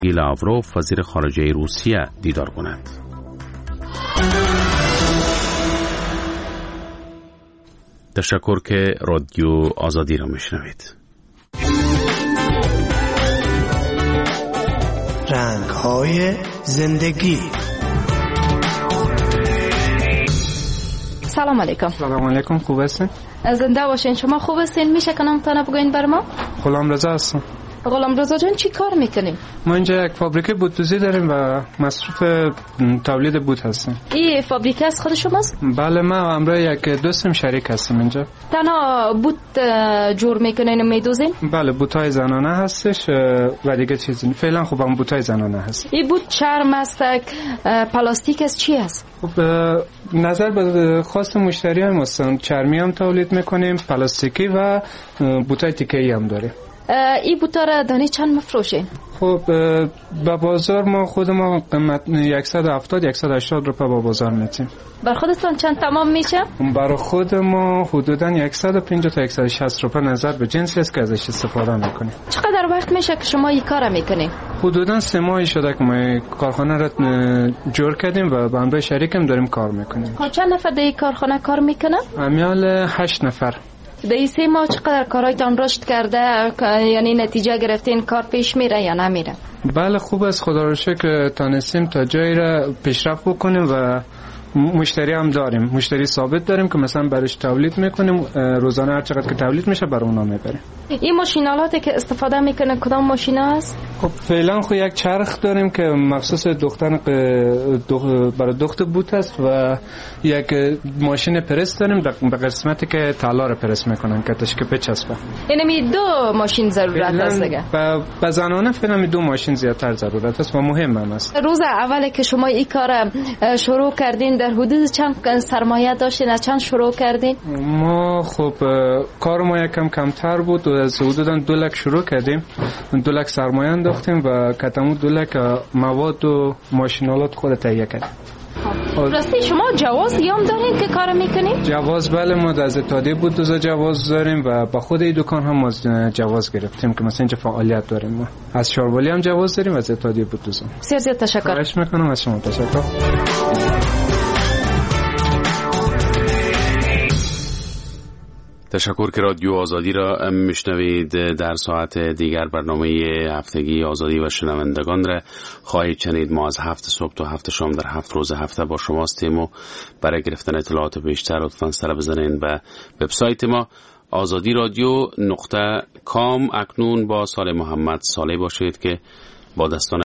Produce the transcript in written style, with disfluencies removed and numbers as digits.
لاوروف وزیر خارجه روسیه دیدار کند. تشکر که رادیو آزادی را میشنوید. رنگ‌های زندگی. سلام علیکم. سلام علیکم، خوب هستین؟ زنده باشین. شما خوب هستین؟ میشه که نامتان بگوین بر ما؟ غلام رضا هستم. غلام رضا جان چی کار میکنیم؟ ما اینجا یک فابریکه بوت‌دوزی داریم و مصروف تولید بوت هستیم. این فابریکه از خود شماست؟ بله، ما و همراه یک دوستم شریک هستیم اینجا. تنها بوت جور میکنین و میدوزین؟ بله، بوت‌های زنانه هستش و دیگه چیزی. فعلا خب هم بوت‌های زنانه هست. این بوت چرم است، پلاستیک است، چی است؟ خب نظر به خواست مشتری هم هستن. چرمی هم تولید میکنیم، پلاستیکی و بوت‌های تیکه‌ای هم داریم. این بوتا را دانی چند مفروشین؟ خب با بازار ما خود ما قیمت 170-180 روپیه با بازار میتیم. بر خودتون چند تمام میشه؟ برای خود ما حدوداً 150 تا 160 روپیه نظر به جنسی است که ازش استفاده میکنیم. چقدر وقت میشه که شما این کار میکنین؟ حدوداً 3 ماه شده که ما کارخانه را جور کردیم و با همراه شریکم داریم کار میکنیم. چند نفر در این کارخانه کار میکنن؟ امیال 8 نفر. در این 3 ماه چقدر کارهایتان رشد کرده؟ یعنی نتیجه گرفتین، کار پیش میره یا نمیره؟ بله، خوب است، خدا رو شکر تانستیم تا جایی را پیشرفت بکنیم و مشتری هم داریم. مشتری ثابت داریم که مثلا برش تولید میکنیم، روزانه هر چقدر که تولید میشه برای اونا میبریم. این ماشینالاتی که استفاده میکنه کدام ماشینا است؟ خب فعلا خب یک چرخ داریم که مخصوص برای دخت بوت است و یک ماشین پرس داریم به قسمتی که طلا رو پرس میکنن که تشکیل بچسبه. یعنی 2 ماشین ضرورت است دیگه. به زنانه فعلا 2 ماشین زیادتر ضرورت است و مهم هم است. روز اولی که شما این کار شروع کردین در حدود چند سرمایه داشتین؟ از چند شروع کردین؟ ما خب کار ما یکم کمتر بود و از حدوداً 2 لک شروع کردیم. 2 لک سرمایه انداختیم و کتمو 2 لک مواد و ماشینالات خود تهیه کردیم. راستی شما جواز یام دارین که کار میکنین؟ جواز بله، ما از اتحادیه بودوزا جواز داریم و با خود این دکان هم جواز گرفتیم که مثلا اینجا فعالیت داریم. ما از شاروالی هم جواز داریم، از اتحادیه بودوزا. بسیار تشکر. خواهش میکنم از شما. تشکر. تشکر که رادیو آزادی را میشنوید. در ساعت دیگر برنامه هفتگی آزادی و شنوندگان را خواهید شنید. ما از 7 صبح تا 7 شام در 7 روز هفته با شما هستیم و برای گرفتن اطلاعات بیشتر لطفاً سر بزنید به وبسایت ما azadiradyo.com. اکنون با سال محمد صالح باشید که با دستان